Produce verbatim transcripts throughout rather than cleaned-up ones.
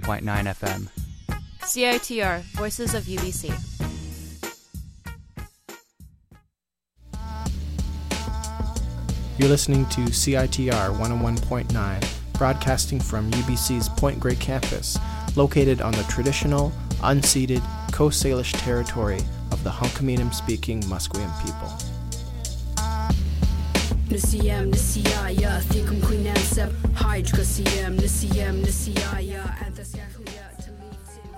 point nine F M. C I T R, Voices of U B C. You're listening to C I T R one oh one point nine, broadcasting from U B C's Point Grey campus, located on the traditional, unceded Coast Salish territory of the Hunkaminam-speaking Musqueam people. Nisiyam nisiyaya thikum queenam sep hydra siyam nisiyam nisiyaya antasyakliya talitim.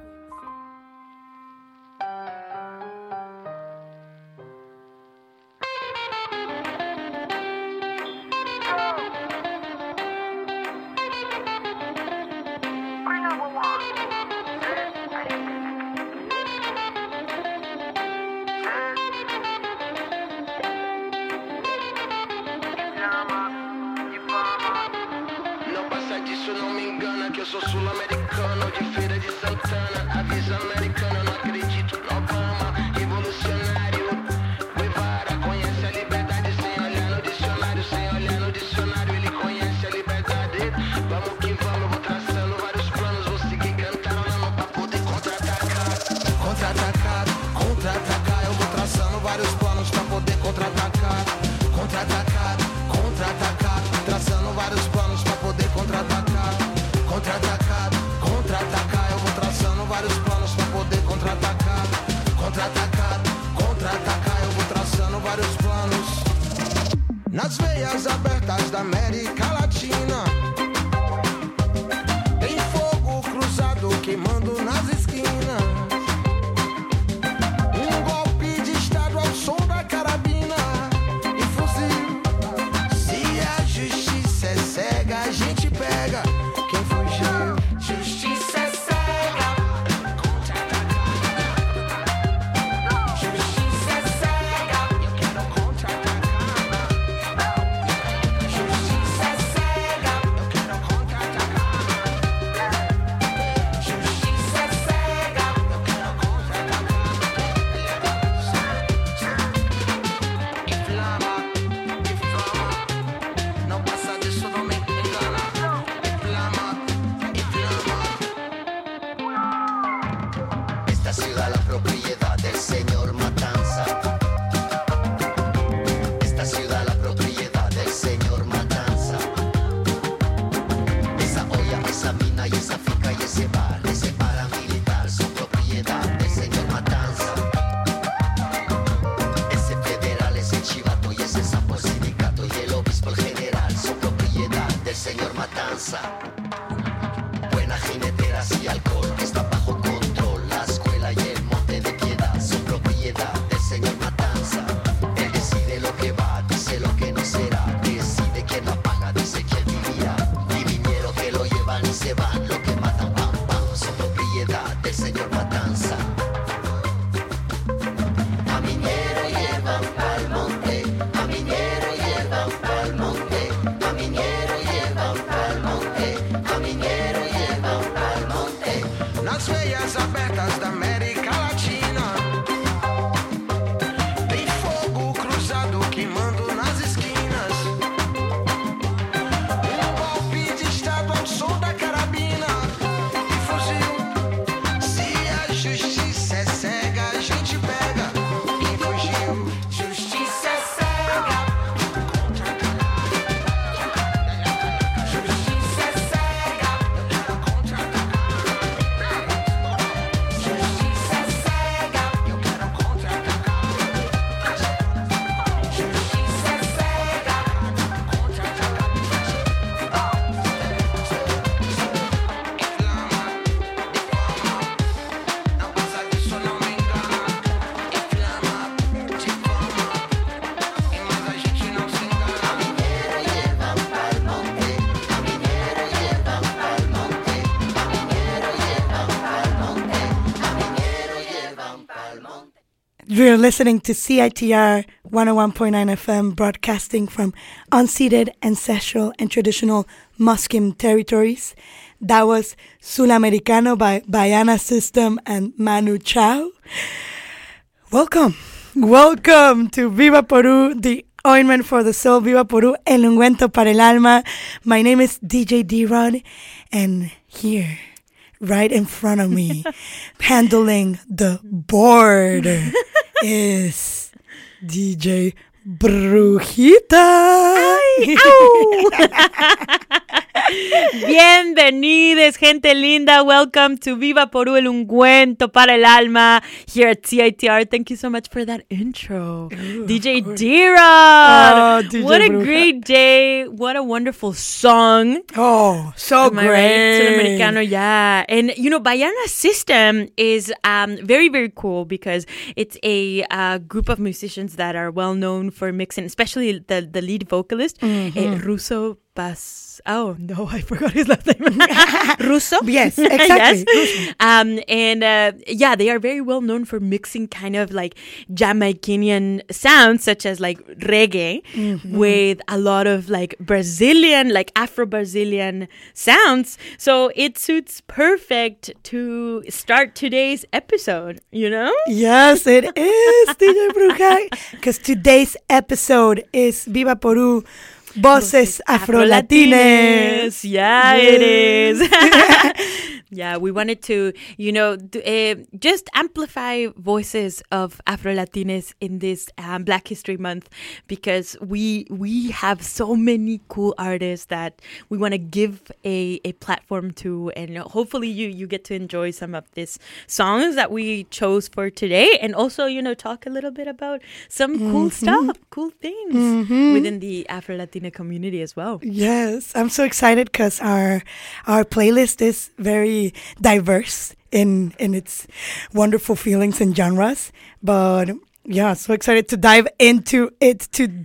Eu sou sul-americano de Feira de Santana. Avisa americana, não acredito no Obama. Revolucionário, Guevara conhece a liberdade sem olhar no dicionário. Sem olhar no dicionário, ele conhece a liberdade. Vamos que vamos, vou traçando vários planos. Vou seguir cantarolando pra poder contra-atacar. Contra-atacar, contra-atacar. Eu vou traçando vários planos pra poder contra-atacar. Contra-atacar, contra-atacar. Traçando vários planos pra poder contra-atacar. Contra-atacar, contra-atacar, eu vou traçando vários planos pra poder contra-atacar. Contra-atacar, contra-atacar, eu vou traçando vários planos. Nas veias abertas da América Latina tem fogo cruzado queimando nas esquinas. Um golpe de estado ao som da carabina e fuzil. Se a justiça é cega, a gente pega. Justiça é cega. Contra-atacar. Justiça é cega. Eu quero contra-atacar. Justiça é cega. Eu quero contra-atacar. Justiça é cega. Eu quero contra-atacar. Inflama, inflama. Não passa disso, não me engana. Inflama. Esta ciudad la propiedad del señor Matanza. Esta ciudad la propiedad del señor Matanza. Esa olla, esa mina y esa finca y ese bar, ese paramilitar son propiedad del señor Matanza. Ese federal, ese chivato y ese sapo sindicato y el obispo el general son propiedad del señor Matanza. Buenas jineteras y alcohol está bajo control. La escuela y el monte de piedad son propiedad del señor Matanza. Él decide lo que va, dice lo que no será. Decide quién la paga, dice quién vivía. Y vinieron que lo llevan y se van. Lo que matan, pam, pam, son propiedad del señor Matanza. A minero llevan pa'l monte, a minero llevan pa'l monte, a minero llevan pa'l monte, a minero llevan pa'l monte. Nas veias abertas da América Latina tem fogo cruzado queimando nas esquinas. Um golpe de estado ao som da carabina e fuzil. Se a justiça é cega, a gente pega quem fugiu. Justiça é cega. Justiça é cega. Eu quero contra-atacar. Justiça é cega. Eu quero contra-atacar. Justiça é cega. Contra-atacar. Inflama, difama. Não passa disso, não me engana. Inflama, difama. E mais a gente não se engana. A minero llevan pa'l monte. A minero llevan pa'l monte. A minero llevan pa'l monte. A minero llevan pa'l monte. You're listening to C I T R one oh one point nine F M, broadcasting from unceded, ancestral, and traditional Musqueam territories. That was Sulamericano by Baiana System and Manu Chao. Welcome. Welcome to Viva Peru, the ointment for the soul. Viva Peru, el ungüento para el alma. My name is D J D-Rod, and here right in front of me, handling the board, is D J Brujita. Ay, Bienvenidos, gente linda. Welcome to Viva Porú, el ungüento para el alma here at C I T R. Thank you so much for that intro. Ooh, D J D-Rod. Oh, D J what a Bruja. Great day. What a wonderful song. Oh, so Am great. Right? Sudamericano, yeah. And, you know, Baiana System is um, very, very cool because it's a uh, group of musicians that are well known for mixing, especially the, the lead vocalist, mm-hmm. eh, Russo Bas. Oh, no, I forgot his last name. Russo? Yes, exactly. Yes. Um, and uh, yeah, they are very well known for mixing kind of like Jamaicanian sounds, such as like reggae, mm-hmm. with a lot of like Brazilian, like Afro-Brazilian sounds. So it suits perfect to start today's episode, you know? Yes, it is, D J Bruja. Because today's episode is Viva Porú. Voces Afro-Latines. Yeah, yes. It is. Yeah, we wanted to, you know, do, uh, just amplify voices of Afro-Latines in this um, Black History Month because we we have so many cool artists that we want to give a, a platform to, and hopefully you, you get to enjoy some of these songs that we chose for today, and also, you know, talk a little bit about some mm-hmm. cool stuff, cool things mm-hmm. within the Afro-Latina community as well. Yes, I'm so excited because our our playlist is very diverse in in its wonderful feelings and genres, but yeah, so excited to dive into it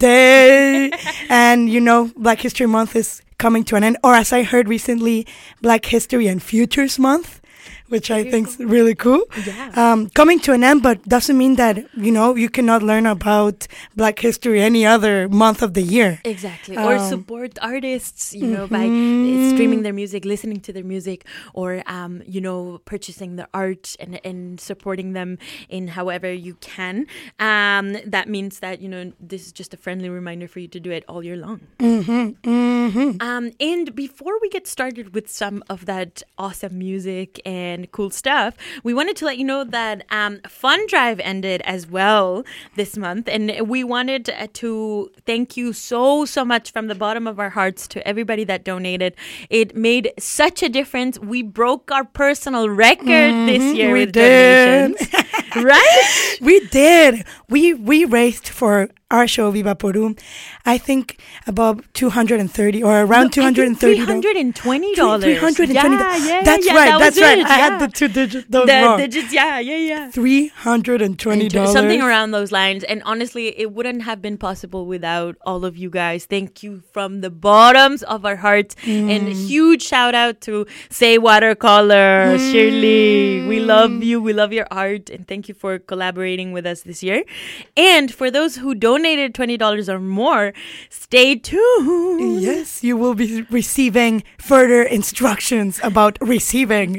today. And you know, Black History Month is coming to an end, or as I heard recently, Black History and Futures Month, which I think is really cool. Yeah. Um, coming to an end, but doesn't mean that, you know, you cannot learn about Black history any other month of the year. Exactly. Um, or support artists, you know, mm-hmm. by streaming their music, listening to their music, or, um, you know, purchasing their art and, and supporting them in however you can. Um, that means that, you know, this is just a friendly reminder for you to do it all year long. Mm-hmm. Mm-hmm. Um, and before we get started with some of that awesome music and And cool stuff, we wanted to let you know that um, Fund Drive ended as well this month, and we wanted to thank you so so much from the bottom of our hearts to everybody that donated. It made such a difference. We broke our personal record mm-hmm, this year we with did. donations, right? We did. We we raised for our show Viva Porú, I think about two hundred thirty or around no, two hundred thirty dollars. three hundred twenty dollars. three hundred twenty dollars. Yeah, yeah, that's yeah, right. That that's right. It, I yeah. had the two digits. Those the wrong. digits, yeah, yeah, yeah. three hundred twenty dollars. Something around those lines. And honestly, it wouldn't have been possible without all of you guys. Thank you from the bottoms of our hearts. Mm. And huge shout out to Say Watercolor, mm. Shirley. We love you. We love your art. And thank you for collaborating with us this year. And for those who donated twenty dollars or more, stay tuned. Yes, you will be receiving further instructions about receiving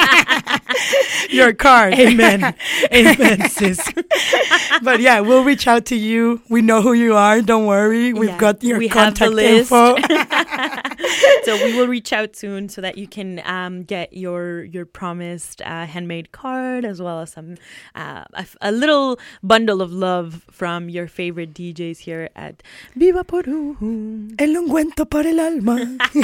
your card. Amen. Amen, sis. But yeah, we'll reach out to you. We know who you are. Don't worry. We've yeah, got your we contact have the list. info. So we will reach out soon so that you can um, get your your promised uh, handmade card, as well as some uh, a, a little bundle of love from your favorite D Js here at Viva Porú. El ungüento para el alma.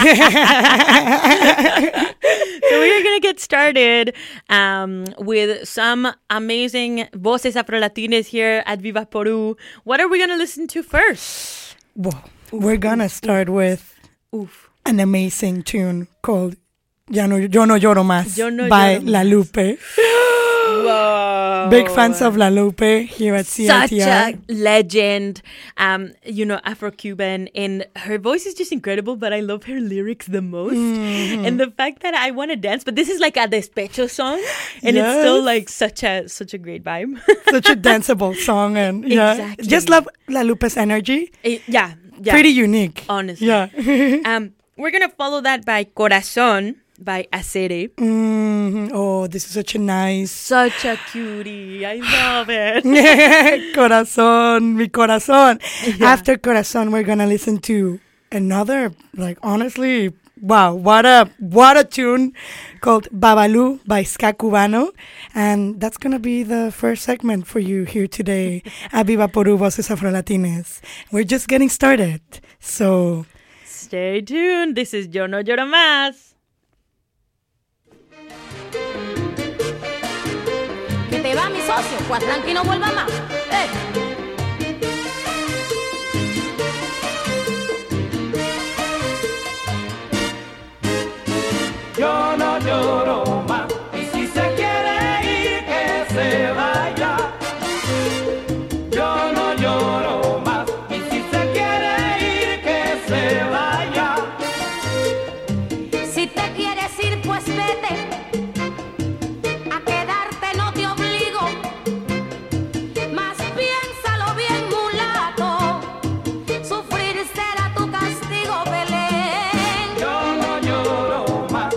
So we're going to get started um, with some amazing voces Afro-Latines here at Viva Porú. What are we going to listen to first? Well, we're going to start with Oof. an amazing tune called Ya no, Yo No Lloro Más Yo no by lloro La más. Lupe. Whoa. Big fans of La Lupe here at C I T R. Such a legend, um, you know, Afro-Cuban, and her voice is just incredible, but I love her lyrics the most. Mm. And the fact that I want to dance, but this is like a despecho song, and yes. it's still like such a such a great vibe. Such a danceable song, and yeah, exactly. Just love La Lupe's energy. It, yeah, yeah. Pretty unique. Honestly. Yeah. um, we're going to follow that by Corazón by Acere. Mm-hmm. Oh, this is such a nice... Such a cutie. I love it. Corazón, mi corazón. Yeah. After Corazón, we're going to listen to another, like, honestly, Wow, what a what a tune called Babalu by Ska Cubano. And that's going to be the first segment for you here today at Viva Peru Voces Afro-Latinas. We're just getting started, so stay tuned. This is Yo No Lloro Más. ¿Que te va, mi socio? Pues tranqui no vuelva más. ¡Eh! Yo no lloro más, y si se quiere ir, que se vaya. Yo no lloro más, y si se quiere ir, que se vaya. Si te quieres ir, pues vete. A quedarte no te obligo. Más piénsalo bien, mulato. Sufrir será tu castigo, Belén. Yo no lloro más.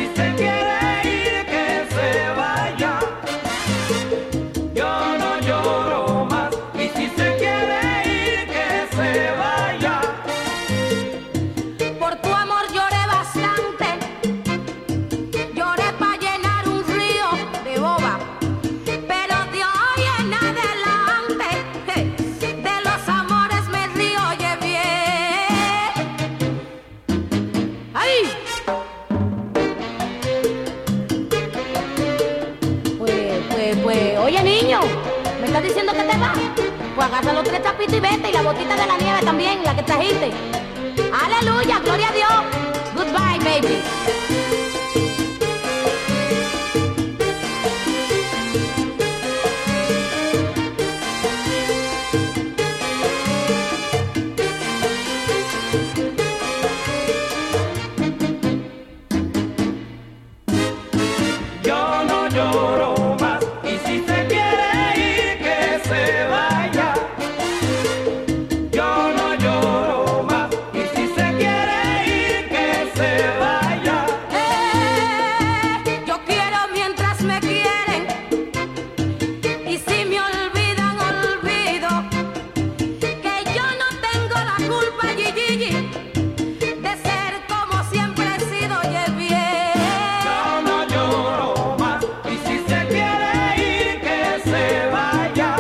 ¿Estás diciendo que te vas? Pues agarra los tres tapitos y vete. Y la botita de la nieve también, la que trajiste. Aleluya, gloria a Dios. Goodbye, baby. Yo no lloro más, y si se quiere ir, que se vaya. Yo no lloro más, y si se quiere ir, que se vaya. Eh, yo quiero mientras me quieren, y si me olvidan, olvido que yo no tengo la culpa, Gigi, de ser como siempre he sido, oye bien. Yo no lloro más, y si se quiere ir, que se vaya.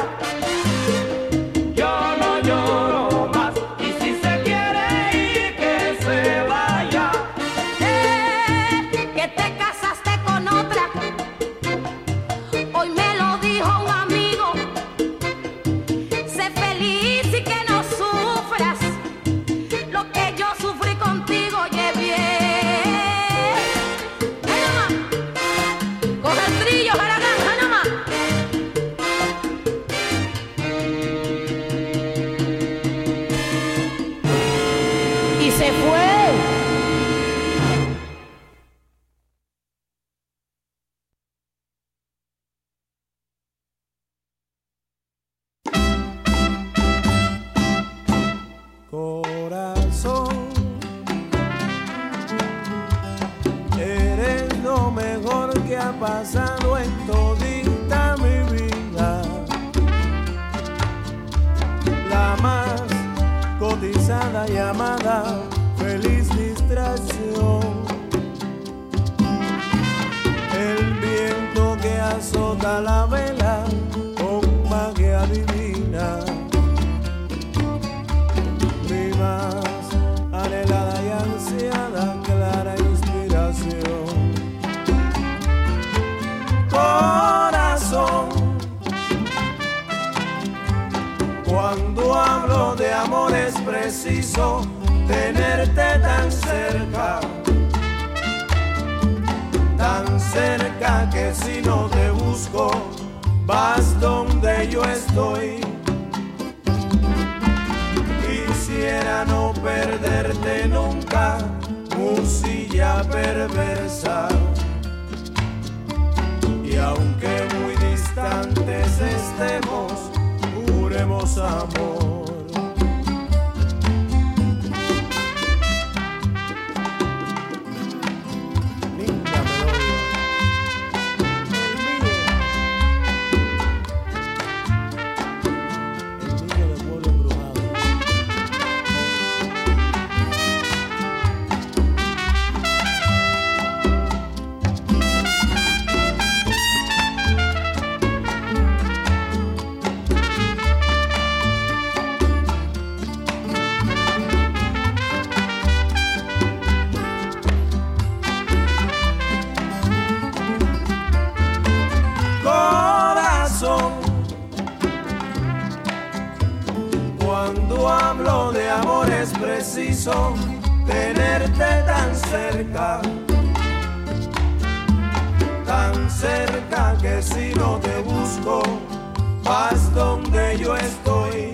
Yo no lloro más, y si se quiere ir, que se vaya. Eh, que te casaste con otra, hoy me lo dijo un amigo. Sé feliz y que no sufras lo que yo sufrí contigo, oye bien. Ay, nomás, coge el trillo, Jaragán, ay, nomás. Y se fue. Corazón, eres lo mejor que ha pasado en todita mi vida, la más cotizada llamada feliz distracción, el viento que azota la vela con magia divina, mi más anhelada y ansiada clara inspiración. Corazón, cuando hablo de amor es preciso tenerte tan cerca, tan cerca que si no te busco vas donde yo estoy. Quisiera no perderte nunca, musilla perversa. Y aunque muy distantes estemos, juremos amor. Linda melodía. El niño del pueblo embrujado. preciso tenerte tan cerca, tan cerca que si no te busco, vas donde yo estoy.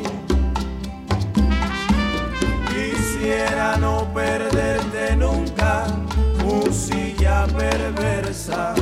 Quisiera no perderte nunca, musilla perversa.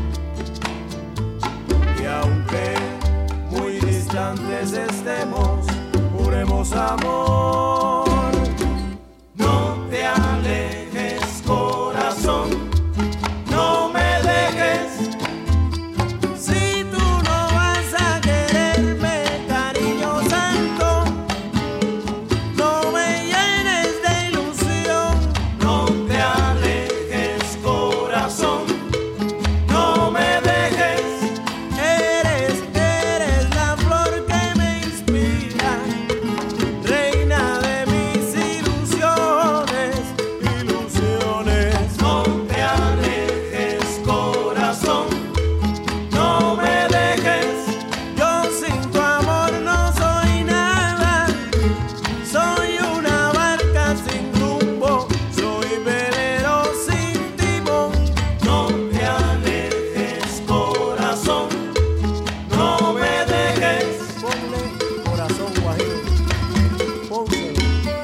Y aunque muy distantes estemos, juremos amor. No te alejes, corazón, no me dejes. Si tú no vas a quererme, cariño santo, no me llenes de ilusión. No te alejes, corazón, no me dejes. Eres, eres la flor que me inspira, reina de mis ilusiones, ilusiones. No te alejes, corazón, no me dejes. Yo sin tu amor no soy nada, soy una barca sin rumbo, soy velero sin timón. No te alejes, corazón, no me dejes. Ponle corazón guajiro, pónselo.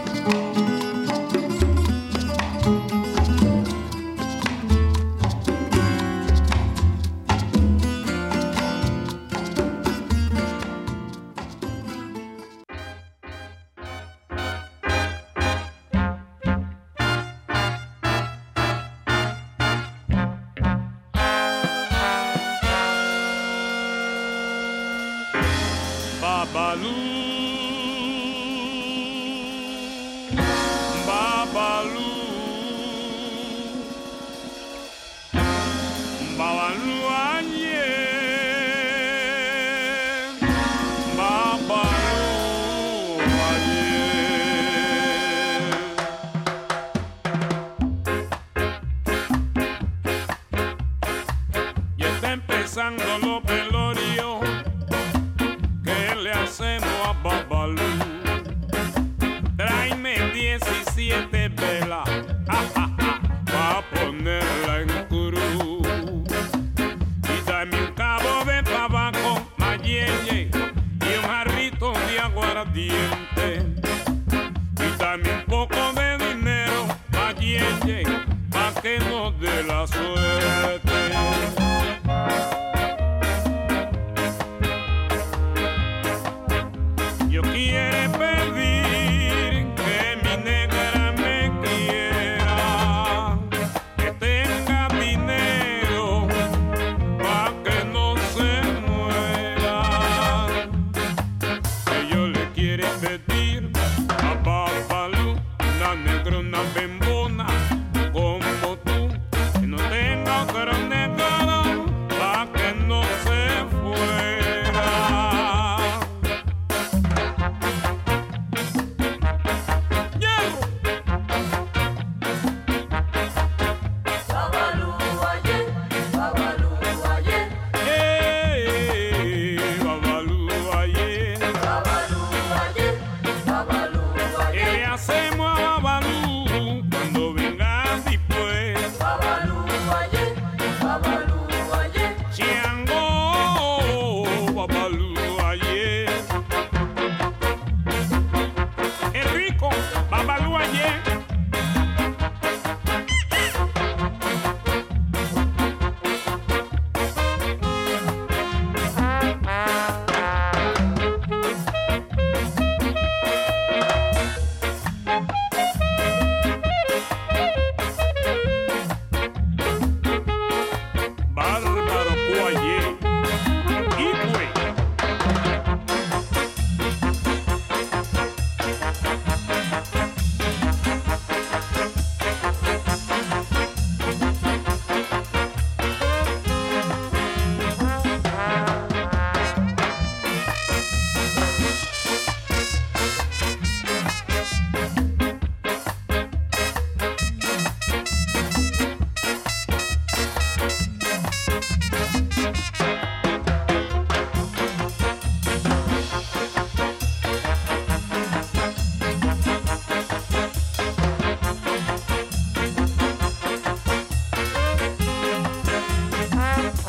Babalu, Babalu, Babalu aye, Babalu aye. Ya está empezando los velorios. ¿Qué le hacemos a Babalu? Tráeme diecisiete velas para ponerla en cruz. Y dame un cabo de tabaco, mayelle, y un jarrito de aguardiente. Y dame un poco de dinero, mayelle, pa' que nos dé la suerte. Yo quiero pedir que mi negra me quiera, que tenga dinero pa' que no se muera. Que yo le quiero pedir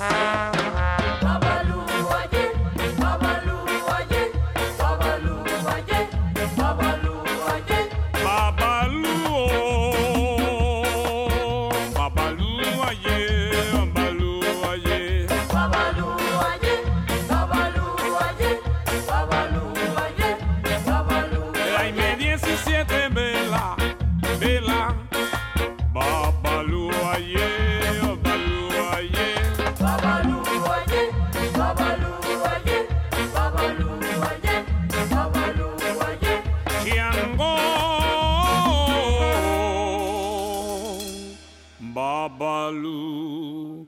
Babalu,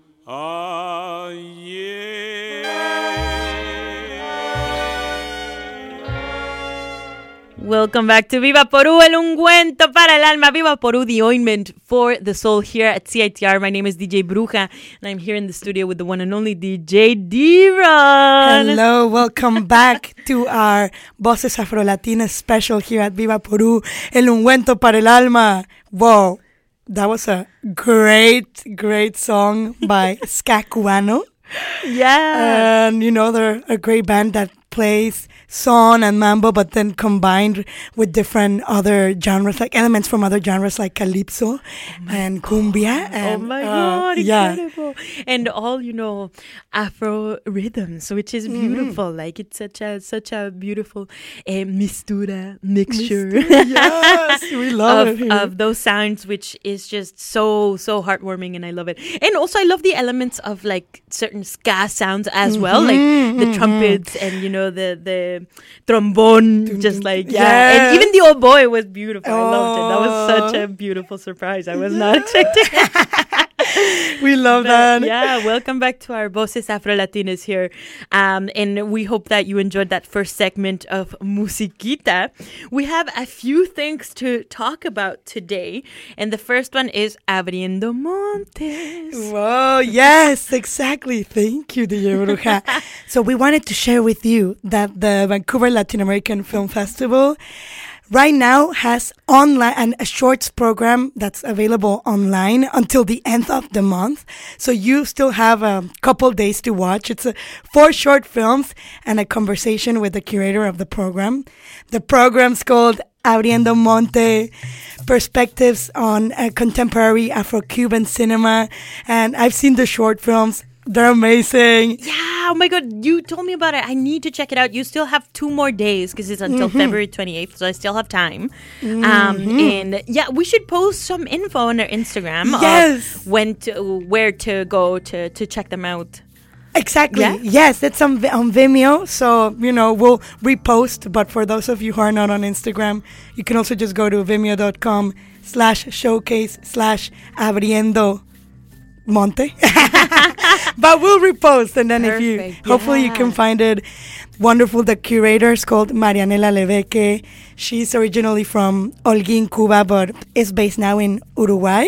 Welcome back to Viva Porú, el ungüento para el alma. Viva Porú, the ointment for the soul here at C I T R. My name is D J Bruja, and I'm here in the studio with the one and only D J D-Ron. Hello, welcome back to our Voces Afro-Latinas special here at Viva Porú, el ungüento para el alma. Whoa, that was a great, great song by Ska Cubano. Yeah. And, you know, they're a great band that plays son and mambo, but then combined with different other genres, like elements from other genres like calypso oh and cumbia. And, oh my uh, God, yeah. incredible. And all, you know, Afro rhythms, which is beautiful. Mm-hmm. Like, it's such a such a beautiful uh, mistura, mixture. Mistura, yes, we love of, it. Of those sounds, which is just so, so heartwarming, and I love it. And also, I love the elements of, like, certain ska sounds as mm-hmm, well, like the mm-hmm. trumpets and, you know, the, the trombone, just like, yeah. Yes. And even the oboe was beautiful. Oh. I loved it. That was such a beautiful surprise. I was not expecting it. We love but, that. Yeah, welcome back to our Voces Afro-Latinas here. Um, and we hope that you enjoyed that first segment of Musiquita. We have a few things to talk about today. And the first one is Abriendo Montes. Whoa, yes, exactly. Thank you, D J Bruja. So we wanted to share with you that the Vancouver Latin American Film Festival right now has online and a shorts program that's available online until the end of the month. So you still have a couple days to watch. It's a, four short films and a conversation with the curator of the program. The program's called Abriendo Monte, Perspectives on uh, Contemporary Afro-Cuban Cinema. And I've seen the short films. They're amazing. Yeah, oh my God, you told me about it. I need to check it out. You still have two more days because it's until mm-hmm. February twenty-eighth, so I still have time. Mm-hmm. Um, and yeah, we should post some info on our Instagram yes. of when to, where to go to, to check them out. Exactly. Yeah? Yes, it's on, on Vimeo, so, you know, we'll repost. But for those of you who are not on Instagram, you can also just go to vimeo.com slash showcase slash abriendo Monte. But we'll repost, and then Perfect, if you hopefully yeah. you can find it. Wonderful. The curator is called Marianela Leveque. She's originally from Holguín, Cuba, but is based now in Uruguay,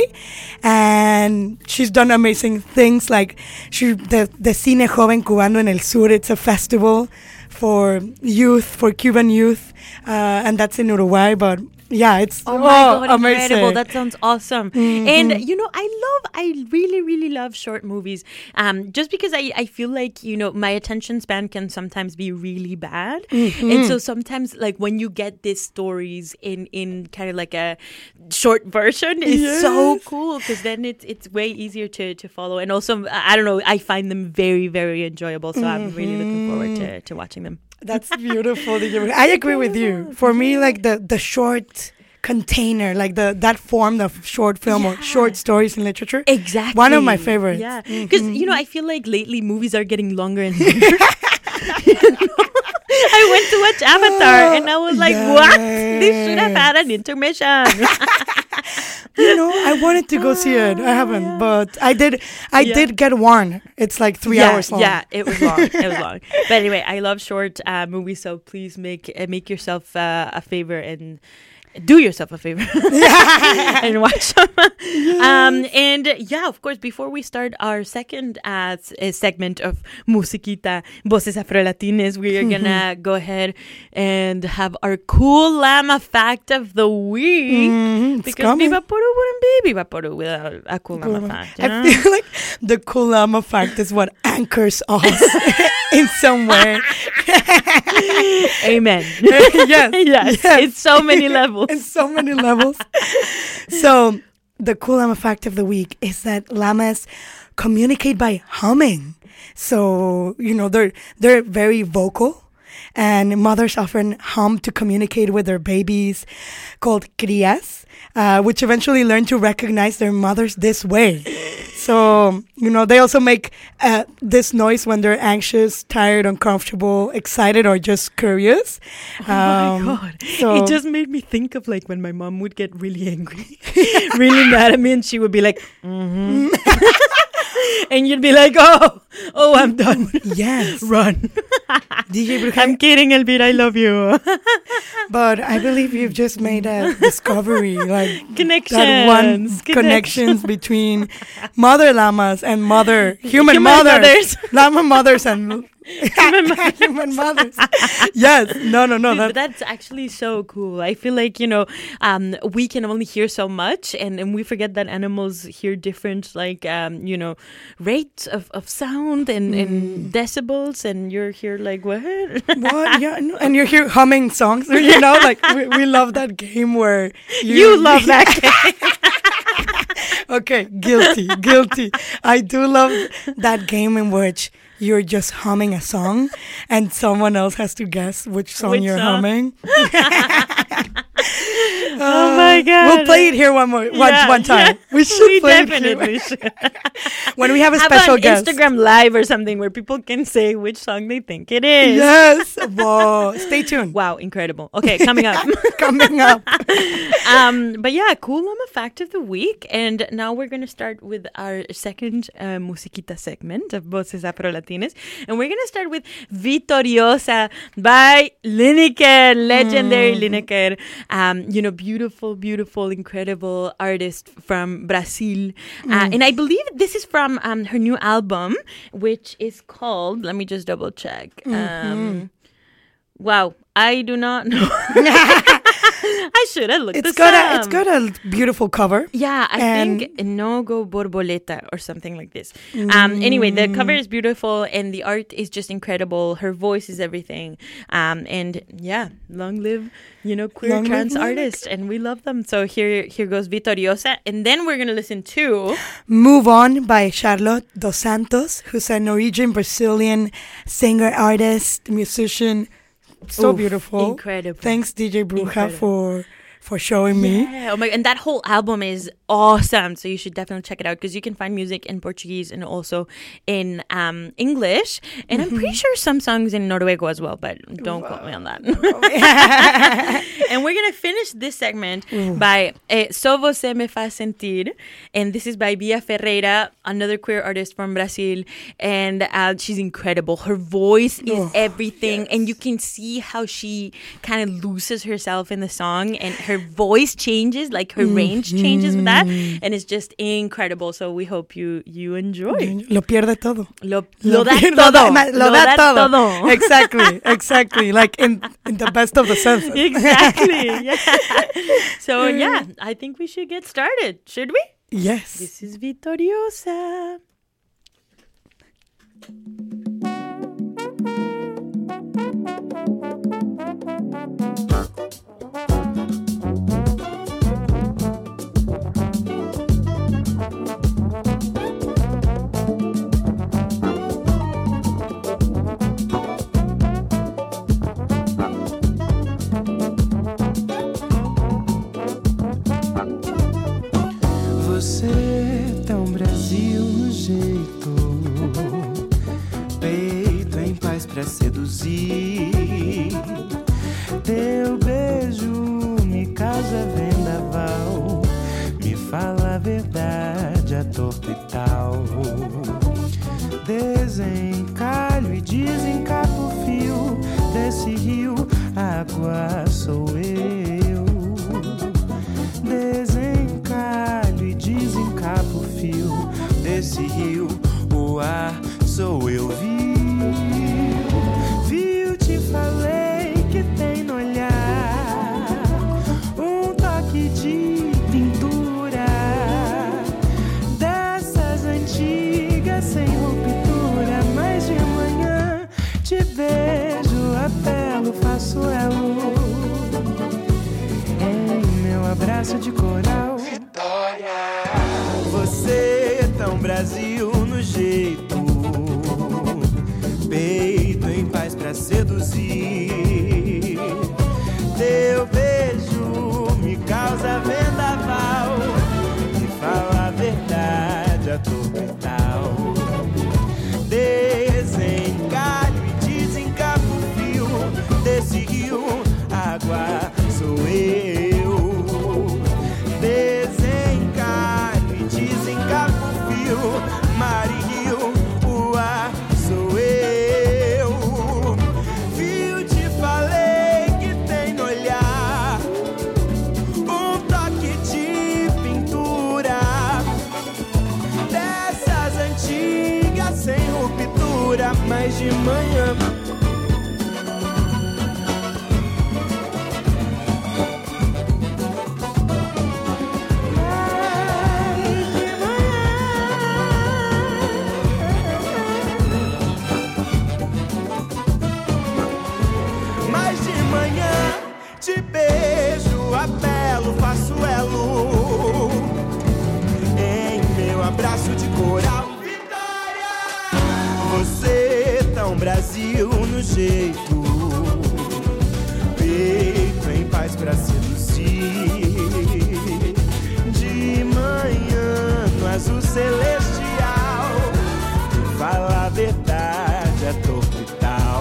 and she's done amazing things like she the the Cine Joven Cubano en el Sur. It's a festival for youth, for Cuban youth, uh, and that's in Uruguay, but yeah, it's oh, my oh, God, amazing. Incredible. That sounds awesome. Mm-hmm. And you know, I love I really really love short movies. Um just because I I feel like, you know, my attention span can sometimes be really bad. Mm-hmm. And so sometimes, like, when you get these stories in in kind of like a short version, it's yes. so cool, because then it's it's way easier to to follow. And also, I don't know, I find them very very enjoyable, so mm-hmm. I'm really looking forward to to watching them. That's beautiful. I agree with you. For me, like the, the short container, like the that form of short film yeah. or short stories in literature. Exactly. One of my favorites. Yeah. Because, mm-hmm. you know, I feel like lately movies are getting longer and longer. You know? I went to watch Avatar and I was like, yes. what? They should have had an intermission. You know, I wanted to go see it. I haven't, yeah. but I did. I yeah. did get warned. It's like three yeah, hours long. Yeah, it was long. It was long. But anyway, I love short uh, movies, so please make uh, make yourself uh, a favor and do yourself a favor and watch them. Yes. Um, and yeah, of course, before we start our second uh, segment of Musiquita, Voces Afro-Latinas, we are going to go ahead and have our Cool Llama Fact of the Week. Mm, because Viva Peru wouldn't be Viva Peru without a Cool Llama Llama. Fact. You know? I feel like the Cool Llama Fact is what anchors us in some way. Amen. yes, yes. Yes. It's so many levels. In so many levels. So the Cool Llama Fact of the Week is that llamas communicate by humming. So, you know, they're they're very vocal. And mothers often hum to communicate with their babies, called crías, uh, which eventually learn to recognize their mothers this way. So, you know, they also make uh, this noise when they're anxious, tired, uncomfortable, excited, or just curious. Oh um, my God. So it just made me think of like when my mom would get really angry, really mad at me, and she would be like, mm-hmm. And you'd be like, oh, oh, I'm done. Yes. Run. D J Bruja. I'm kidding, Elvira. I love you. But I believe you've just made a discovery, like connections, that one connections. connections between mother llamas and mother human, Human mothers, mothers. llama mothers and human, human mothers. Yes, no, no, no. Dude, That, but that's actually so cool. I feel like, you know, um, we can only hear so much, and, and we forget that animals hear different, like, um, you know, rates of, of sound and, mm. and decibels, and you're here like, what? What? Yeah, no, and you're here humming songs, you know, like we, we love that game where you, you love that game. Okay, guilty, guilty. I do love that game in which you're just humming a song and someone else has to guess which song which you're song? humming. Oh my God. We'll play it here one more one, Yeah, one time. yeah. We should We play definitely it here. should. When we have a Have special an guest. Instagram live or something where people can say which song they think it is. Yes. Whoa. Stay tuned. Wow, incredible. Okay, coming up. Coming up. um, but yeah, Cool Llama Fact of the Week. And now we're going to start with our second uh, Musiquita segment of Voces Afro-Latinas. And we're going to start with Vitoriosa by Lineker, legendary mm. Lineker. Um, you know, beautiful, beautiful, incredible artist from Brazil. Mm. Uh, and I believe this is from um, her new album, which is called, let me just double check. Mm-hmm. Um, wow, I do not know. I should have looked It's this got up. a it's got a beautiful cover. Yeah, I and think No Go Borboleta or something like this. Mm. Um, anyway, the cover is beautiful and the art is just incredible. Her voice is everything. Um, and yeah, long live, you know, queer Long trans live artists, and we love them. So here, here goes Vitoriosa, and then we're gonna listen to Move On by Charlotte Dos Santos, who's a Norwegian Brazilian singer, artist, musician. So Oof, beautiful. incredible. Thanks, D J Bruja, Incredible. for for showing me. Yeah, oh my, and that whole album is awesome. So you should definitely check it out because you can find music in Portuguese and also in um, English. And mm-hmm. I'm pretty sure some songs in Noruego as well, but don't quote me on that. And we're going to finish this segment Ooh. by eh, Só Você Me Faz Sentir. And this is by Bia Ferreira, another queer artist from Brazil. And uh, she's incredible. Her voice is oh, everything. Yes. And you can see how she kind of loses herself in the song. And her voice changes, like her range mm-hmm. changes with that, and it's just incredible. So we hope you you enjoy. Lo pierde todo. Lo, lo, lo da pierde, todo. Lo, da, lo da todo. todo. Exactly, exactly. Like in, in the best of the senses. Exactly. Yeah. So yeah, I think we should get started. Should we? Yes. This is Vitoriosa. Você é tão Brasil no jeito, peito em paz pra seduzir. Teu beijo me causa vendaval, me fala a verdade a torto e tal. Desencalho e desencapo o fio desse rio, água sou eu. desse rio, o ar sou eu viu. Viu, te falei que tem no olhar um toque de pintura dessas antigas sem ruptura. Mas de manhã te beijo, apelo, faço elo em meu abraço de coral. Vitória, você é tão Brasil no jeito, peito em paz pra seduzir. Teu beijo me causa vendaval, me fala a verdade, a tormental. Desencalho e desencapo o fio desse rio, água sou eu. Desencalho e desencapo o fio, mar e rio, o ar sou eu. Viu, te falei que tem no olhar um toque de pintura dessas antigas sem ruptura. Mas de manhã te beijo, apelo, faço elo em meu abraço de coral. Vitória, você tão Brasil no jeito, peito em paz pra seduzir. De manhã no azul celestial, fala a verdade, a torpital.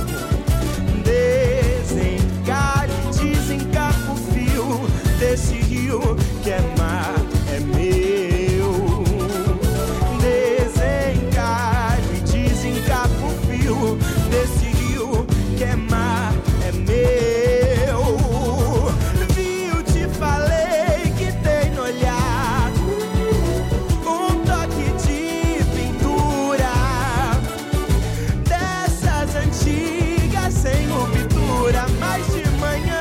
Desencapo o fio desse rio que é mar, é meu. Desencalho e desencapo o fio desse rio que é mar, é meu. Viu, te falei que tem no olhar um toque de pintura dessas antigas sem ruptura. Mas de manhã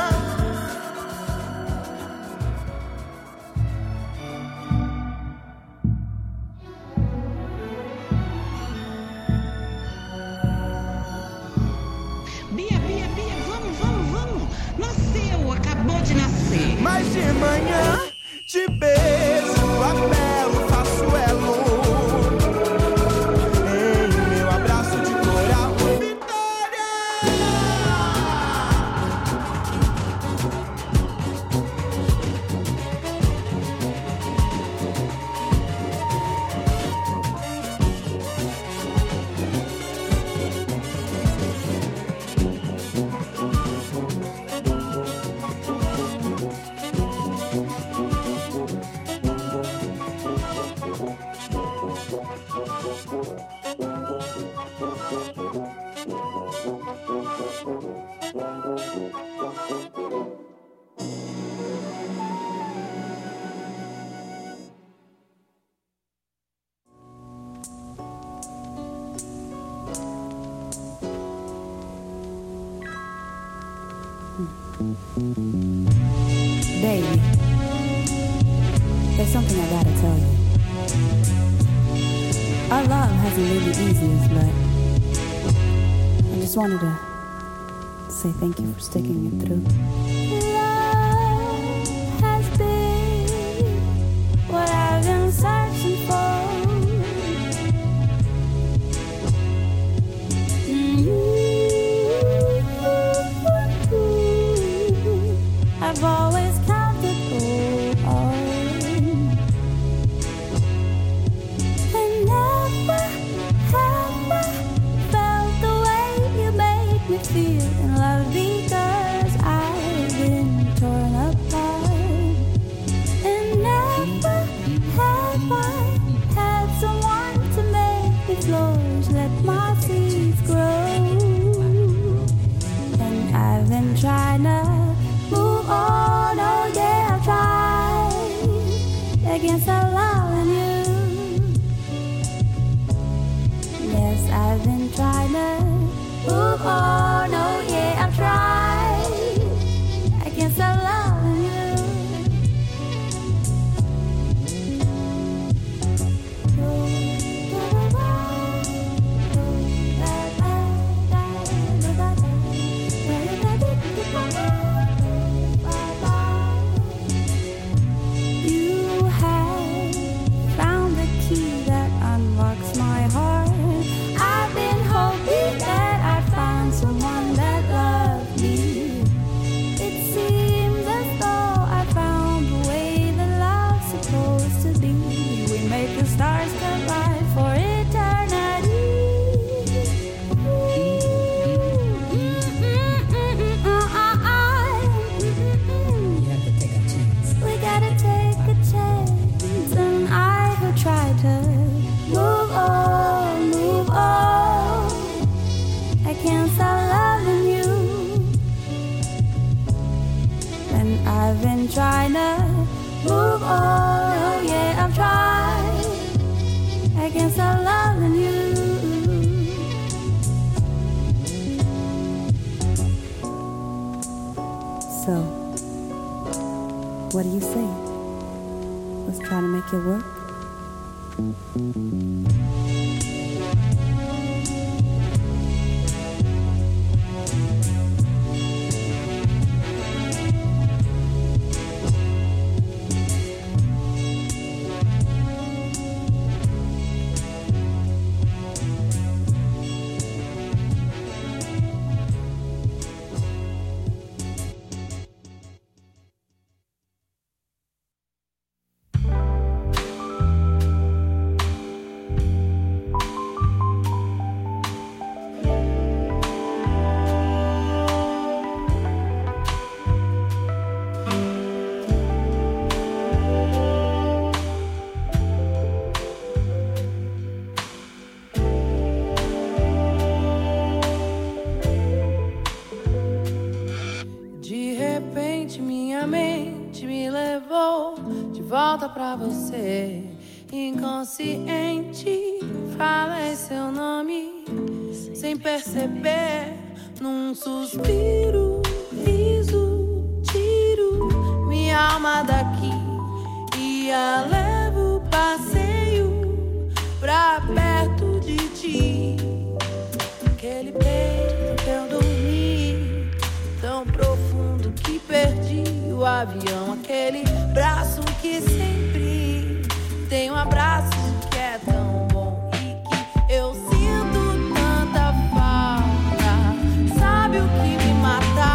Bia, Bia, Bia, vamos, vamos, vamos. Nasceu, acabou de nascer. Mas de manhã te beijo, apelo, faço elo em meu abraço de coral. Vitória! Baby, there's something I gotta tell you. Our love hasn't been the easiest, but I just wanted to say thank you for sticking it through. Love has been what I've been searching for. I've always counted on, and never have I felt the way you make me feel in love, because I've been torn apart. And never have I had someone to make me flourish, let my seeds grow. And I've been trying to move on, oh yeah, I've tried against allowing you Yes, I've been trying to move on. Oh yeah, I've tried. I can't stop loving you. You have found the key that unlocks my heart. I've been hoping that I'd find someone that loved me. It seems as though I found the way that love's supposed to be. We make the stars collide for eternity. You have to take a chance. We gotta take a chance, and I who tried to move on, move on, I can't stop loving you. And I've been trying to move on, oh yeah, I've tried. I can't stop loving you. So, what do you say? Let's try to make it work. De repente minha mente me levou de volta pra você. Inconsciente, falei seu nome sem perceber. Num suspiro, riso, tiro minha alma daqui e a levo passeio pra perto de ti. Aquele peito que eu dormi tão profundo que perdi o avião. Aquele braço que sempre tem um abraço que é tão bom e que eu sinto tanta falta. Sabe o que me mata?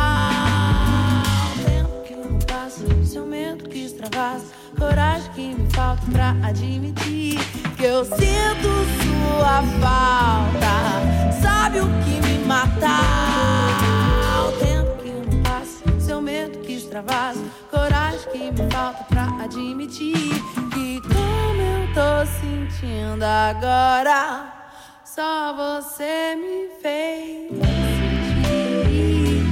O tempo que não passa, seu medo que extravasa, coragem que me falta pra admitir que eu sinto sua falta. Sabe o que me mata? O tempo que não passa, seu medo que extravasa, coragem que me falta pra admitir que como eu tô sentindo agora, só você me fez sentir.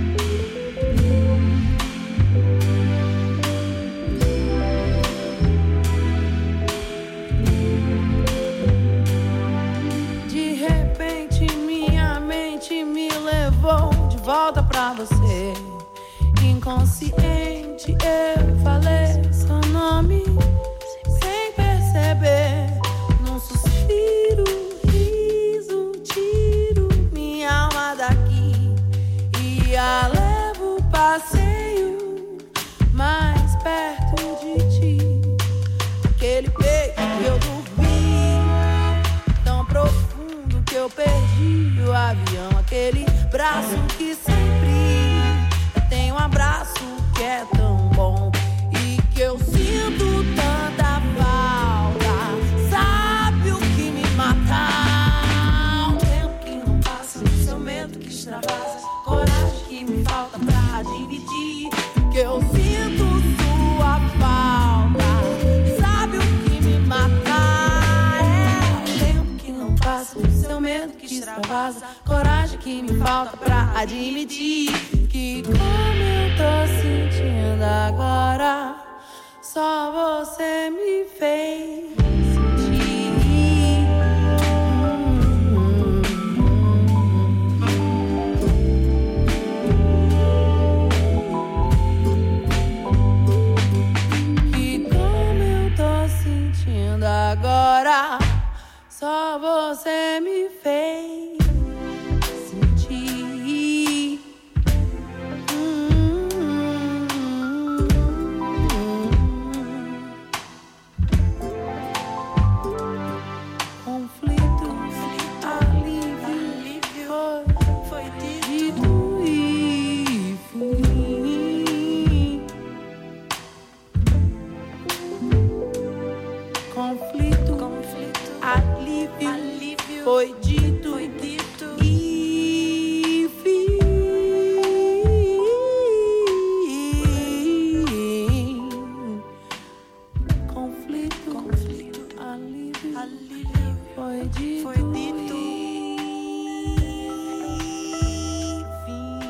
De repente minha mente me levou de volta pra você. Inconsciente eu falei seu nome sem perceber. Num suspiro, riso, tiro minha alma daqui e a levo passeio mais perto de ti. Aquele peito que eu dormi tão profundo que eu perdi o avião. Aquele braço que sempre tem um abraço que é tão bom e que eu sinto tanta falta. Sabe o que me mata? O tempo que não passa, seu medo que extravasa, coragem que me falta pra admitir que eu sinto sua falta. Sabe o que me mata? É o tempo que não passa, seu medo que extravasa, coragem que me falta pra admitir que como eu tô sentindo agora, só você me fez sentir. Hum, hum, hum. me fez sentir. Hum, conflito, alívio, foi, foi dito e fim. Conflito, conflito, alívio, alívio, foi dito, foi dito e fim. Conflito, conflito, alívio, alívio, foi dito, foi dito e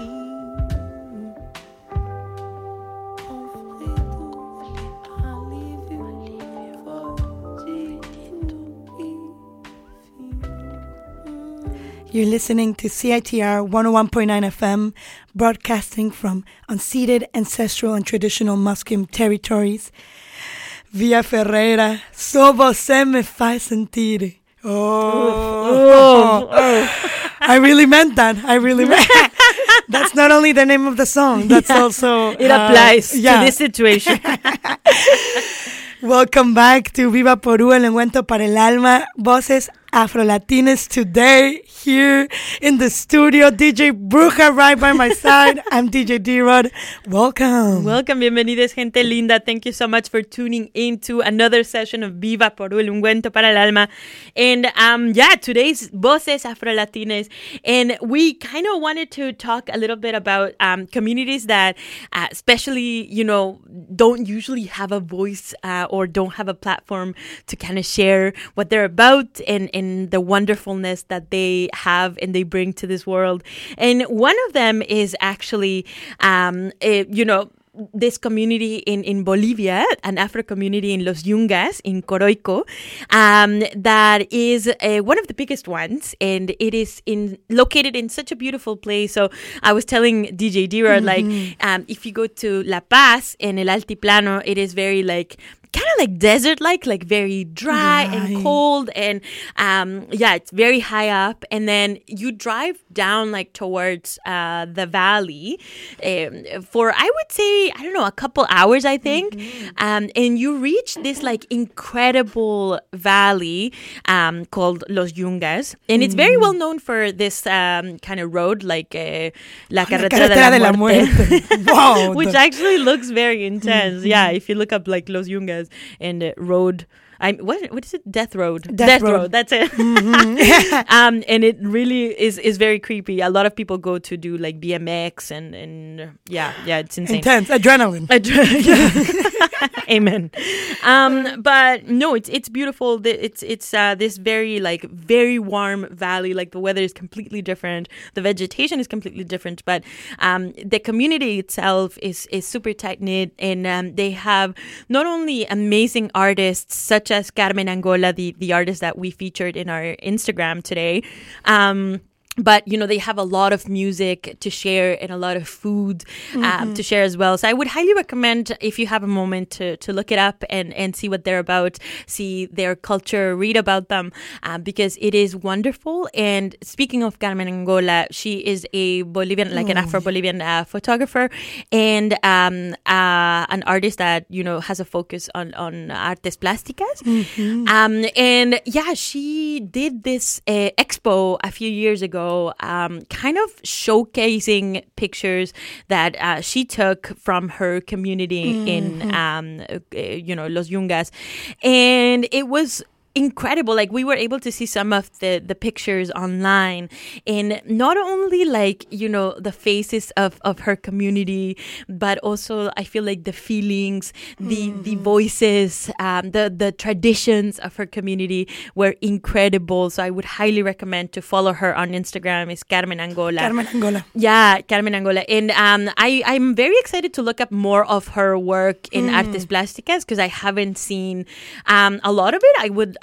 You're listening to C I T R one oh one point nine F M, broadcasting from unceded, ancestral, and traditional Musqueam territories. Via Ferreira, só você me faz sentir. Oh, Oh, oh. I really meant that. I really meant That's not only the name of the song, that's Yeah. also... It uh, applies yeah. to this situation. Welcome back to Viva Porú, el encuentro para el alma. Voces Afro-Latinas today here in the studio. D J Bruja right by my side. I'm D J D-Rod. Welcome. Welcome, bienvenidos, gente linda. Thank you so much for tuning in to another session of Viva Porú, el ungüento para el alma. And um, yeah, today's Voces Afro-Latinas. And we kind of wanted to talk a little bit about um, communities that uh, especially, you know, don't usually have a voice uh, or don't have a platform to kind of share what they're about and, and the wonderfulness that they have and they bring to this world. And one of them is actually, um, eh, you know, this community in, in Bolivia, an Afro community in Los Yungas, in Coroico, um, that is uh, one of the biggest ones, and it is in located in such a beautiful place. So I was telling D J D-Rod, Mhm. like, um, if you go to La Paz, in El Altiplano, it is very like, kind of like desert-like, like very dry and Right. cold, and um, yeah, it's very high up. And then you drive down like towards uh, the valley um, for, I would say, I don't know, a couple hours, I think, um, and you reach this like incredible valley um, called Los Yungas, and it's very well known for this um, kind of road, like uh, La Carretera, Carretera de la Muerte, Wow. which the- actually looks very intense. Mhm. Yeah, if you look up like Los Yungas and uh, road, I what what is it? Death Road. Death Road. That's it. Mhm. um, and it really is is very creepy. A lot of people go to do like B M X and and yeah, yeah, it's insane. Intense. Adrenaline. Adre- Amen. Um, but no, it's it's beautiful. The- It's it's uh, this very like very warm valley. Like the weather is completely different. The vegetation is completely different. But um, the community itself is is super tight knit, and um, they have not only amazing artists such as Carmen Angola, the the artist that we featured in our Instagram today. Um, But, you know, they have a lot of music to share and a lot of food um, Mhm. to share as well. So I would highly recommend, if you have a moment, to, to look it up and, and see what they're about, see their culture, read about them, uh, because it is wonderful. And speaking of Carmen Angola, she is a Bolivian, like an Oh. Afro-Bolivian uh, photographer and um, uh, an artist that, you know, has a focus on, on artes plásticas. Mhm. Um, and yeah, she did this uh, expo a few years ago, um, kind of showcasing pictures that uh, she took from her community in, Mhm. um, uh, you know, Los Yungas. And it was incredible. Like, we were able to see some of the the pictures online, and not only like, you know, the faces of of her community, but also I feel like the feelings, the the voices, um the the traditions of her community were incredible. So I would highly recommend to follow her on Instagram. It's Carmen Angola. Carmen Angola. Yeah, Carmen Angola. And um, I, I'm very excited to look up more of her work in Mm. Artes Plásticas, because I haven't seen um, a lot of it. I would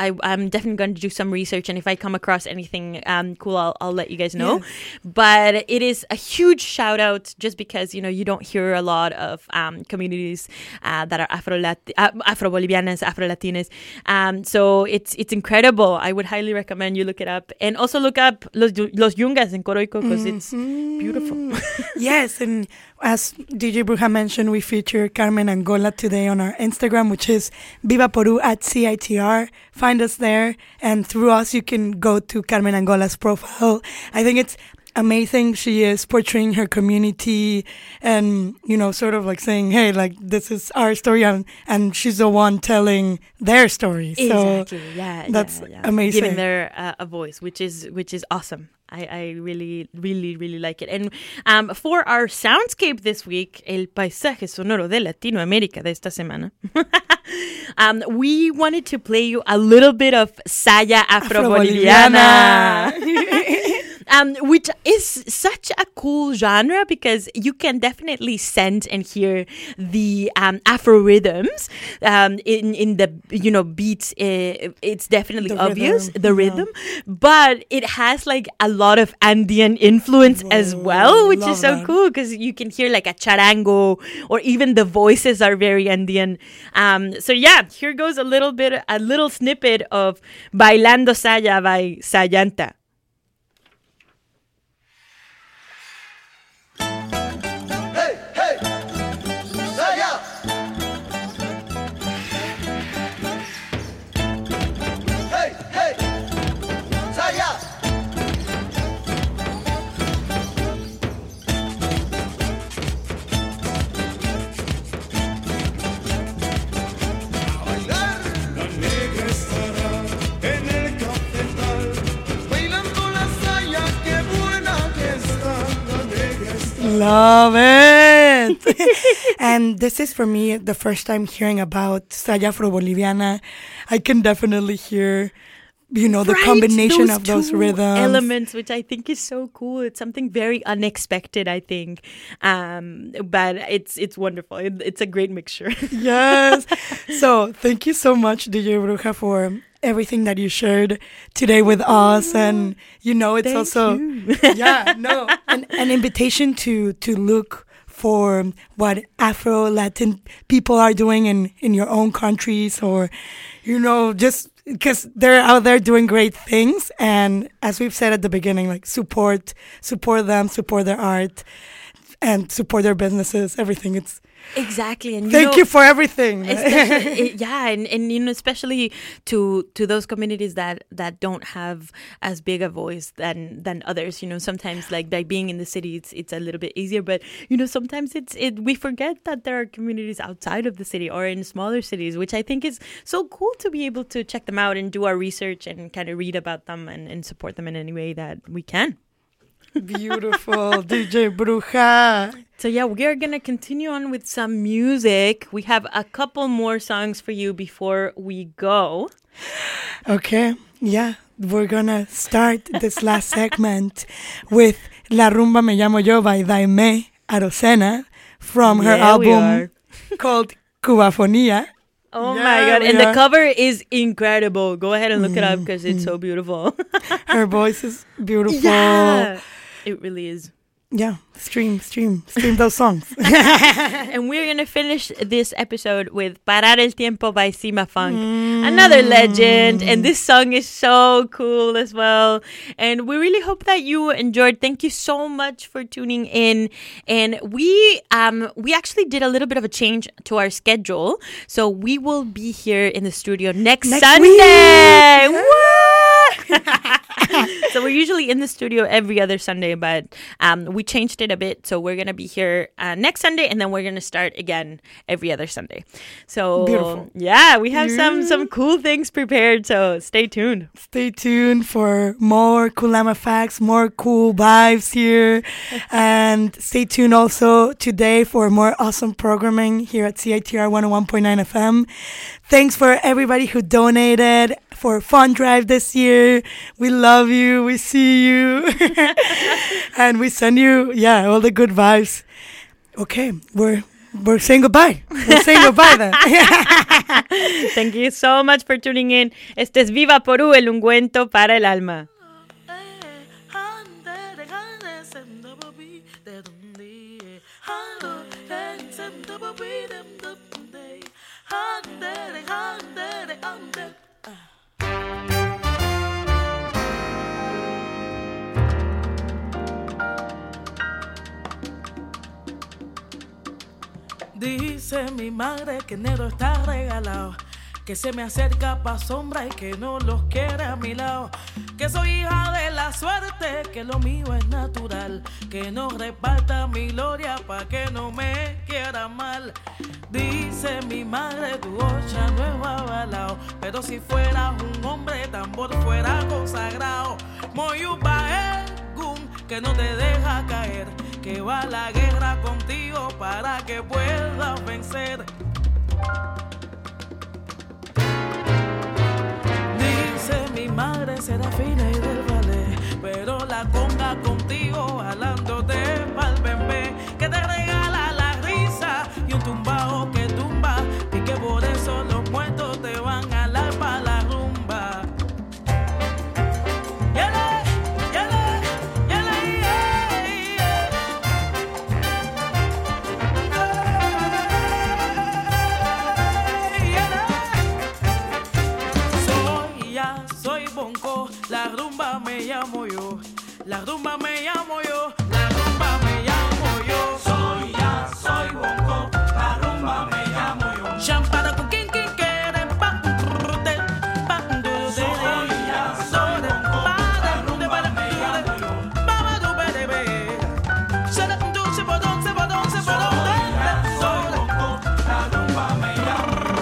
I, I'm definitely going to do some research, and if I come across anything um, cool, I'll, I'll let you guys know. Yes. But it is a huge shout out, just because, you know, you don't hear a lot of um, communities uh, that are Afro uh, Afro-Bolivianas, Afro-Latinas. Um, so it's it's incredible. I would highly recommend you look it up, and also look up Los, Los Yungas in Coroico, because it's beautiful. Yes, and as D J Bruja mentioned, we feature Carmen Angola today on our Instagram, which is Viva Poru at C I T R. Find us there, and through us, you can go to Carmen Angola's profile. I think it's amazing. She is portraying her community and, you know, sort of like saying, hey, like, this is our story, and, and she's the one telling their story. Exactly. So yeah, that's yeah, yeah. amazing. Giving their uh, a voice, which is which is awesome. I, I really, really, really like it. And um, for our soundscape this week, el paisaje sonoro de Latinoamérica de esta semana, um, we wanted to play you a little bit of Saya Afro-Boliviana. Um, which is such a cool genre, because you can definitely sense and hear the um, Afro rhythms um, in in the, you know, beats. Uh, it's definitely The obvious, rhythm, the yeah. rhythm, but it has like a lot of Andean influence as well, which love is so that. cool, because you can hear like a charango, or even the voices are very Andean. Um, so yeah, here goes a little bit, a little snippet of Bailando Saya by Sayanta. Hey, hey, Saya. Hey, hey, Saya. A bailar. La negra estará en el cafetal, bailando la saya, qué buena que está. La negra estará. Love it. And this is, for me, the first time hearing about Saya Afro-Boliviana. I can definitely hear, you know, the Right, combination those of those two rhythms. elements, which I think is so cool. It's something very unexpected, I think, um, but it's it's wonderful. It, it's a great mixture. Yes. So thank you so much, D J Bruja, for everything that you shared today with us. And, you know, it's Thank also, you. yeah, no, an, an invitation to, to look for what Afro-Latin people are doing in, in your own countries, or, you know, just because they're out there doing great things. And as we've said at the beginning, like, support, support them, support their art, and support their businesses, everything. It's Exactly. And you thank know, you for everything. especially, it- yeah, and, and you know, especially to to those communities that, that don't have as big a voice than than others. You know, sometimes like by being in the city, it's it's a little bit easier. But you know, sometimes it's it we forget that there are communities outside of the city or in smaller cities, which I think is so cool to be able to check them out and do our research and kind of read about them and, and support them in any way that we can. Beautiful, D J Bruja. So yeah, we are gonna continue on with some music. We have a couple more songs for you before we go. Okay, yeah, we're gonna start this last segment with La Rumba Me Llamo Yo by Daime Arocena from her Yeah, we album are. called Cubafonia. Oh Yeah, my god! we And are. the cover is incredible. Go ahead and look it up because it's so beautiful. Her voice is beautiful. Yeah, it really is. Yeah, stream, stream, stream those songs. And we're gonna finish this episode with Parar el Tiempo by Sima Funk, another legend. And this song is so cool as well. And we really hope that you enjoyed. Thank you so much for tuning in. And we um we actually did a little bit of a change to our schedule, so we will be here in the studio next, Next Sunday. week. What? So we're usually in the studio every other Sunday, but um, we changed it a bit. So we're going to be here uh, next Sunday, and then we're going to start again every other Sunday. So Beautiful. yeah, we have some some cool things prepared. So stay tuned. Stay tuned for more Kulama facts, more cool vibes here. And stay tuned also today for more awesome programming here at C I T R one oh one point nine F M. Thanks for everybody who donated for Fund Drive this year. We love you. We see you. And we send you, yeah, all the good vibes. Okay, we're we're saying goodbye. We're saying goodbye then. Thank you so much for tuning in. Este es Viva Porú, el ungüento para el alma. Dice mi madre que enero está regalado, que se me acerca pa' sombra y que no los quiere a mi lado, que soy hija de la suerte, que lo mío es natural, que no reparta mi gloria pa' que no me quiera mal. Dice mi madre tu ocha no es avalao, pero si fueras un hombre tambor fuera consagrado. Moyupa Egum, que no te deja caer, que va a la guerra contigo para que puedas vencer. Dice mi madre Serafina y del ballet, pero la conga contigo jalándote pa'l bembé, que te regala la risa y un tumbao que tumba, y que por eso los muertos te van a la pa' la rumba. Yale, yale, yale, yeah, yeah. Soy ya, soy bonco, la rumba me llamo yo, la rumba me llamo yo, la rumba me llamo yo. Soy ya, soy bonco, la rumba me llamo yo. Champara con quien quien quiere, pa de, pa de. Soy ya, soy bonco, la rumba me llamo yo. Baba du be be, se la du se bodon se bodon se bodon. Soy ya, soy bonco, la rumba me llamo yo.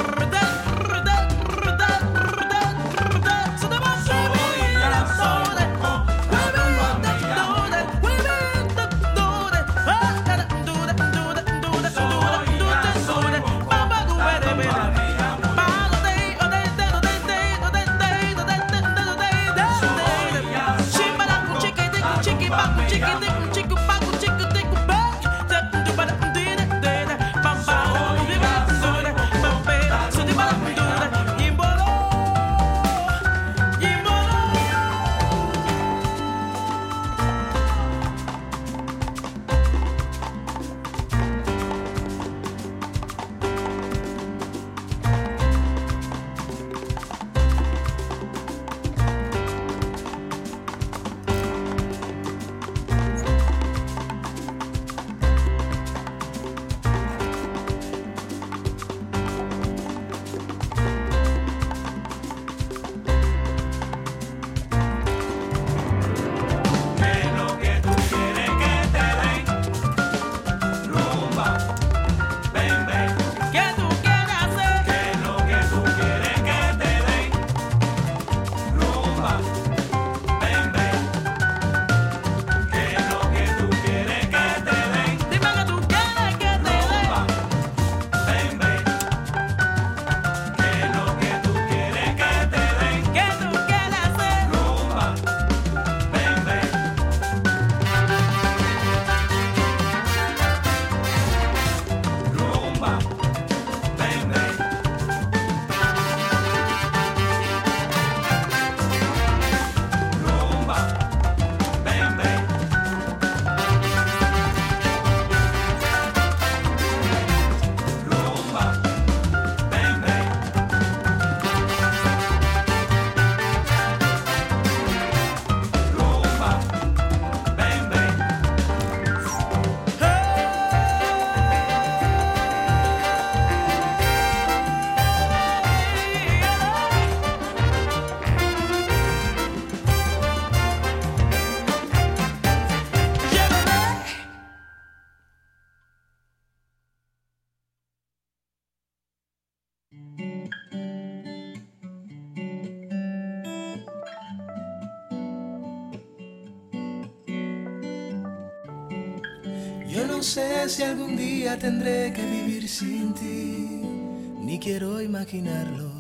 Yo no sé si algún día tendré que vivir sin ti, ni quiero imaginarlo.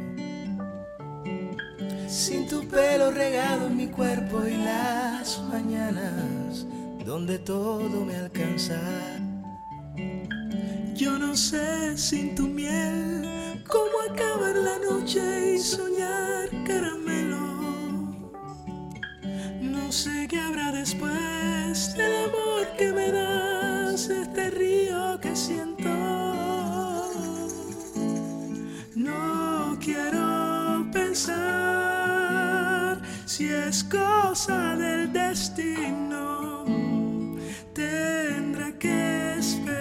Sin tu pelo regado en mi cuerpo y las mañanas donde todo me alcanza. Yo no sé sin tu miel cómo acabar la noche y soñar caramelo. No sé qué habrá después del amor que me das, este río que siento. No quiero pensar si es cosa del destino. Tendré que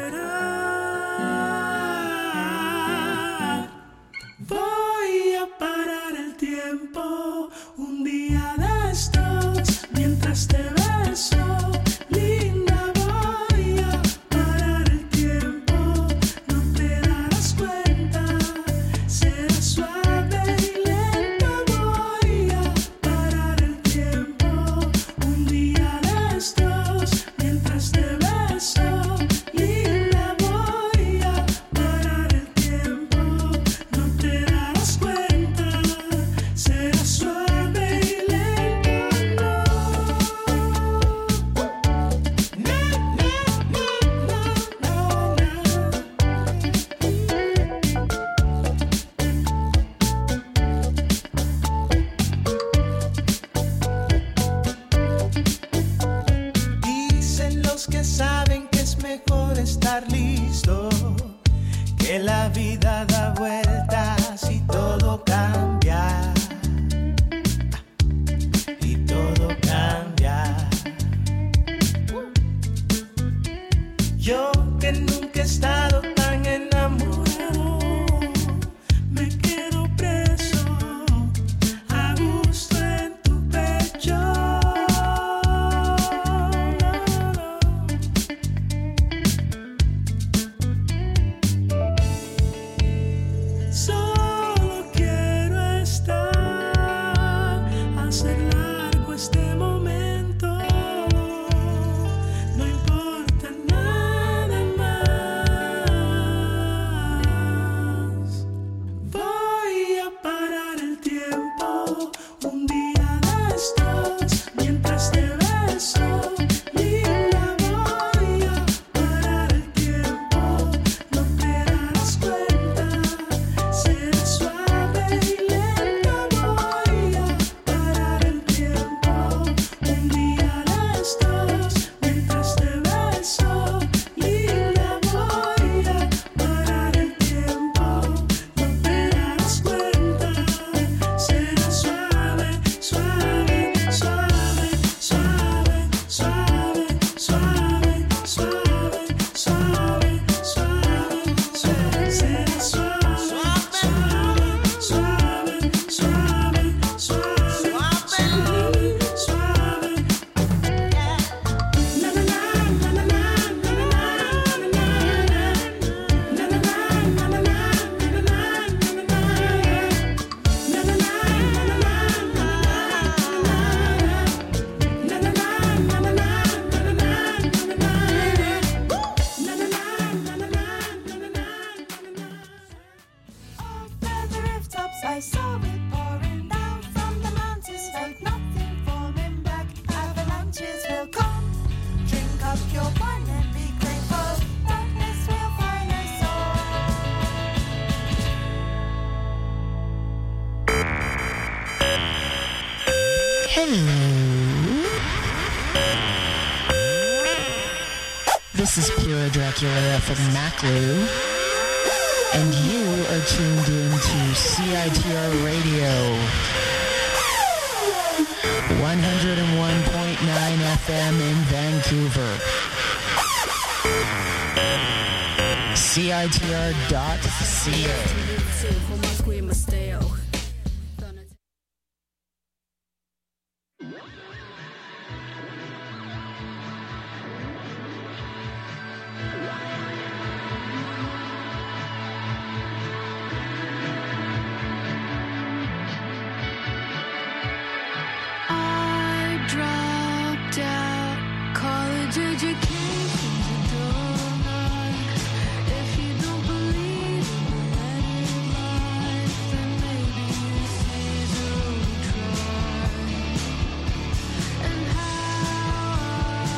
esperar. Voy a parar el tiempo un día de estos mientras te beso. Linda, voy a parar el tiempo. No te darás cuenta. Será suave y lento. Voy a parar el tiempo un día de estos mientras te beso. Linda, voy a parar el tiempo. No te darás cuenta. Será suave y lento. No, no, no, no, no, Dicen los que saben que es mejor estar listo, que la vida da vueltas y todo cambia, y todo cambia. Yo que nunca he estado tan enamorado, me quedo preso a gusto en tu pecho. Solo quiero estar, hacer largo este momento. No importa nada más. Voy a parar el tiempo un día de estos mientras te beso. Linda, voy a parar el tiempo. No te darás cuenta. Será suave y lento. Voy a parar el tiempo un día de estos mientras te beso. Linda, voy a parar el tiempo. No te darás cuenta. Será suave, suave, suave, suave, suave, suave, suave, suave, suave, suave. Será suave, suave, suave, suave, suave, suave, suave. Na na na na na na na na na na na na na na Over the rooftops, I saw it pouring down from the mountains, like nothing falling back. Avalanches will come. Drink up your wine and be grateful. Darkness will find us all. Hello. This is Pura Dracula from Maclu, and you are tuned in to C I T R Radio, one oh one point nine F M in Vancouver, C I T R dot C A. For my square, my style.